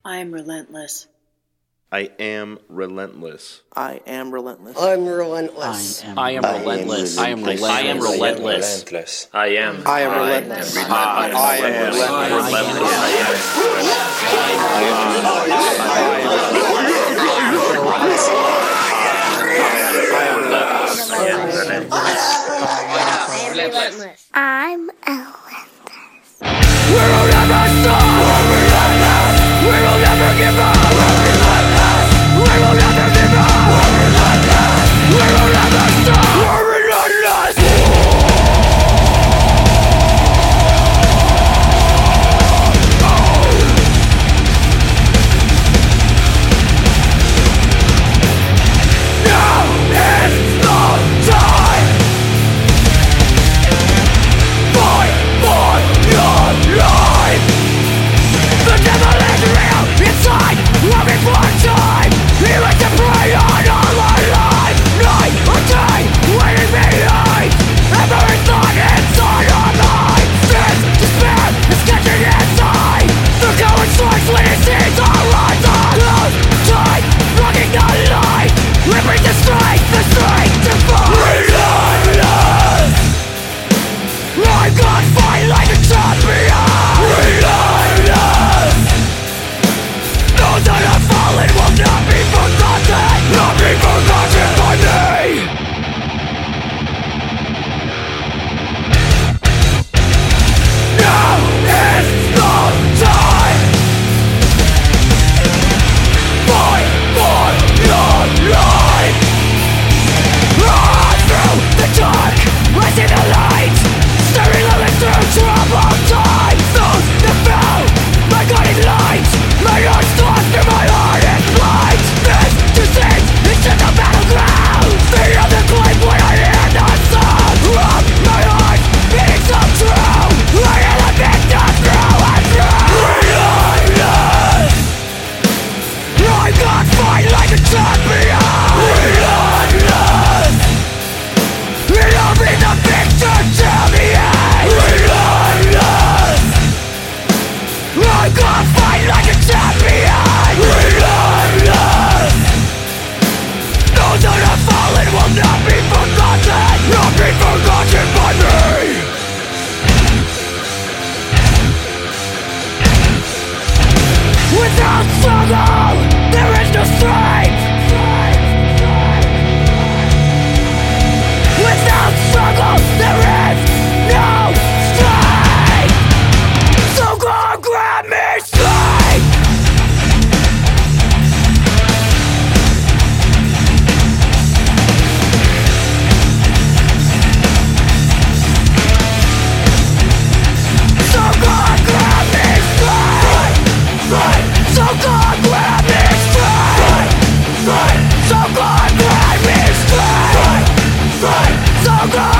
I'm relentless. I am relentless. I am relentless. I'm relentless. I am relentless. I am relentless. I am relentless. I am relentless. I am relentless. I'm relentless. We will never stop. We're relentless. We will never give up. We're relentless. We will never give up. We're relentless. We will never stop. We're relentless. Now is the time. Fight for your life. The devil is real inside, looking for time. He likes to prey on all our life. Night or day, waiting behind. Every thought inside our mind. This despair is catching inside. The coward strikes when he sees our rise on. Lose time, blocking the light. It brings the strength to fight. Relentless. I'm gonna fight like a champion. Relentless. Those that have fallen will not be forgotten. Not be forgotten by me. Now is the time. Fight for your life. Run through the dark, rising the light. Staring living through troubled times. Those that fell, my guiding light. My heart stops through my heart and blind. This disease is just a battleground. Fear the claim when I hear the sound of my heart beating so true. I am a victim through and through. Relentless. I'm gonna fight like a champion. Relentless. It'll be the victor till the end. Relentless. I'm gonna fight like a champion. Relentless. Those that have fallen will not be forgotten. Not be forgotten by me. Without struggle, there is no strength. Without struggle, there is no strength. So go grab me strength. So go grab me strength. So go grab me strength. So go grab me strength. So go